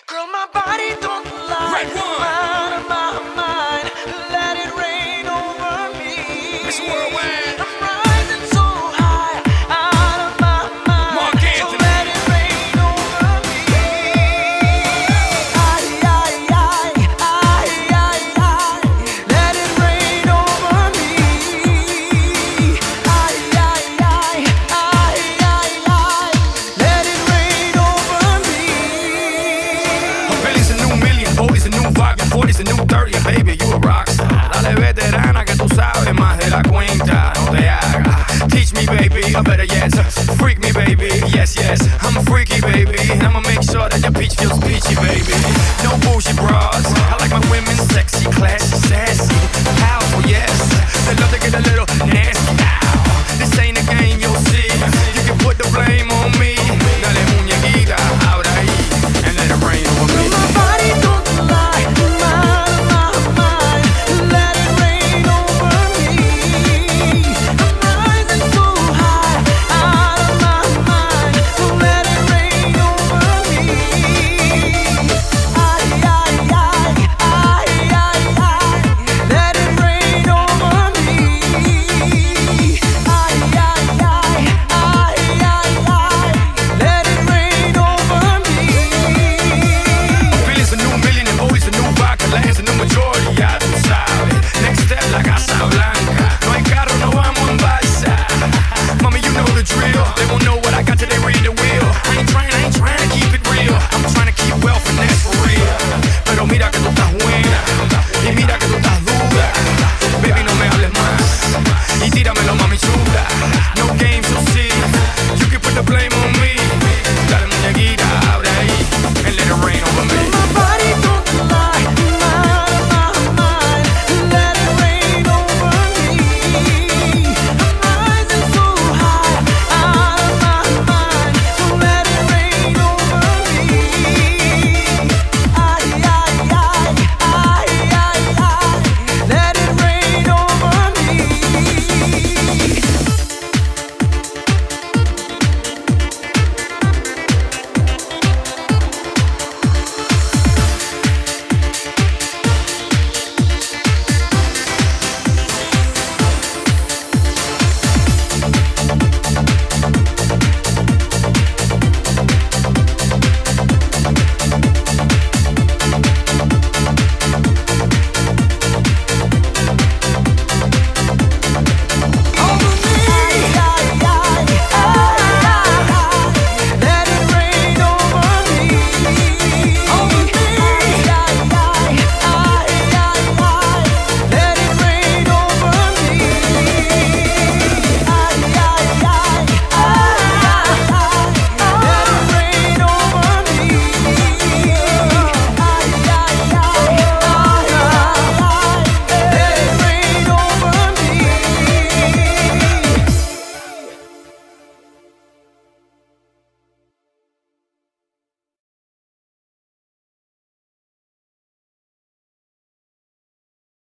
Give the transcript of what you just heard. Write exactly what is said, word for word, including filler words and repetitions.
Girl, my body don't lie. Right one. Mind of my mind, let it rain over me. Miss Worldwide. I'm rising so high, out of my mind. Mark So Anthony. let it rain over me. Ay, ay, ay, ay, ay, ay. Let it rain over me. Ay, ay, ay, ay, ay, ay. Let it rain over me. A Billy's a new million, forty's a new vibe, your forty's a new thirty, and baby, you a rockstar. Dale veterana que tú sabes más de la cuenta, no te hagas. Teach me, baby, or better yet, freak me, baby, yes, yes. I'm a freaky, baby, and I'ma make sure that your peach feels peachy, baby. No bullshit bras, I like my women sexy, classy, sassy, powerful, yes. They love to get a little